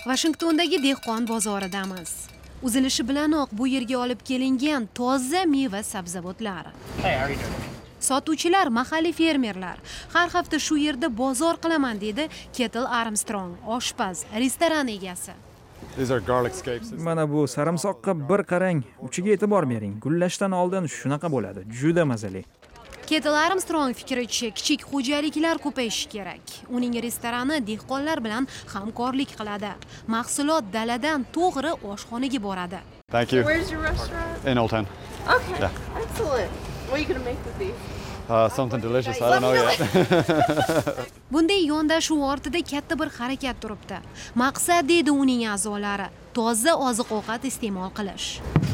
Washingtondagi dehqon bozoridamiz. Uzilishi bilanoq bu yerga olib kelingan toza meva sabzavotlar. Sotuvchilar mahalliy fermerlar. Har hafta shu yerda bozor qilaman dedi Kettle Armstrong, oshpaz, restoran egasi. Mana bu sarimsoqqa bir qarang, uchiga e'tibor bering. Gullashdan oldin shunaqa bo'ladi. Juda mazali. Kettle Armstrong fikricha kichik xo'jaliklar ko'payishi kerak. Uning restorani dehqonlar bilan hamkorlik qiladi. Mahsulot daladan to'g'ri oshxonaga boradi. Thank you. Where's your restaurant? In Old Town. Okay, excellent. What are you going to make with these? Something delicious. I don't know yet. Bunday yondashuv ortida katta bir harakat turibdi. Maqsad deydi uning a'zolari, toza oziq-ovqat iste'mol qilish.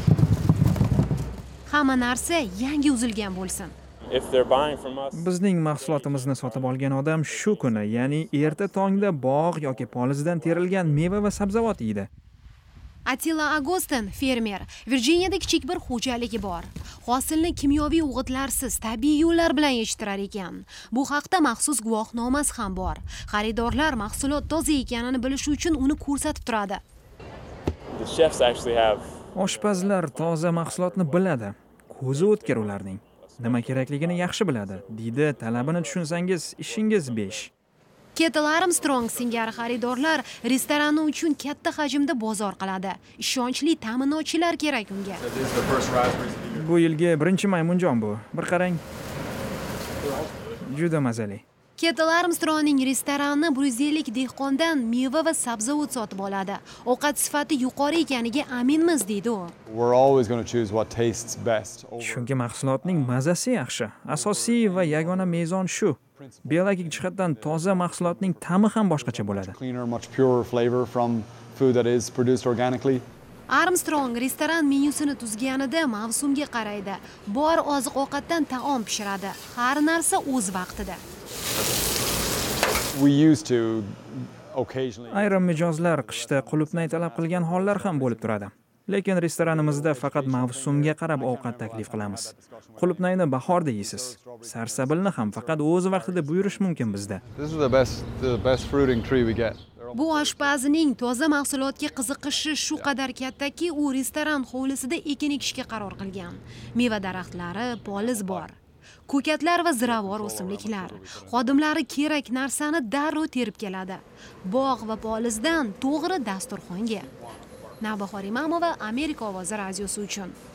Hamma narsa yangi uzilgan bo'lsin. Bizning mahsulotimizni sotib olgan odam shu kuni, ya'ni erta tongda bog' yoki polizdan terilgan meva va sabzavot yeydi. Attila Agostin fermer. Virjiniyada kichik bir xo'jaligi bor. Hosilni kimyoviy o'g'itlarsiz, tabiiy yo'llar bilan yetishtirar ekan. Bu haqda maxsus guvohnomasi ham bor. Xaridorlar mahsulot toza ekanini bilish uchun uni ko'rsatib turadi. Oshpazlar toza mahsulotni biladi. Ko'zi o'tkir ularning. Nima kerakligini yaxshi biladi. Deydi, talabini tushunsangiz, ishingiz besh. Kettle Armstrong singari xaridorlar restorani uchun katta hajmda bozor qiladi. Ishonchli ta'minotchilar kerak unga. Bu yilgi birinchi maymunjon bu. Bir qarang. Juda mazali. Kettle Armstrongning restorani bruzellik dehqondan meva va sabzavot sotib oladi. Ovqat sifati yuqori ekaniga aminmiz deydi u. We're always going to choose what tastes best. Chunki mahsulotning mazasi yaxshi. Asosiy va yagona mezon shu. Biologik jihatdan toza mahsulotning ta'mi ham boshqacha bo'ladi. Cleaner, much purer flavor from food that is produced organically. Armstrong restoran menyusini tuzganida mavsumga qaraydi. Bor oziq-ovqatdan taom pishiradi. Har narsa o'z vaqtida. We used to occasionally Ayrim mijozlar qishda qulupnay talab qilgan hollar ham bo'lib turadi. Lekin restoranimizda faqat mavsumga qarab ovqat taklif qilamiz. Qulupnayni bahorda yeysiz. Sarsabilni ham faqat o'z vaqtida buyurish mumkin bizda. This is the best fruiting tree we get. Bu oshpazning toza mahsulotga qiziqishi shu qadar kattaki, u restoran hovlisida ekin ekishga qaror qilgan. Meva daraxtlari, poliz bor. Ko'katlar va ziravor o'simliklar. Xodimlari kerak narsani darrov terib keladi. Bog' va polizdan to'g'ri dasturxonga. Navbahor Imamova, Amerika ovozi radiosi uchun.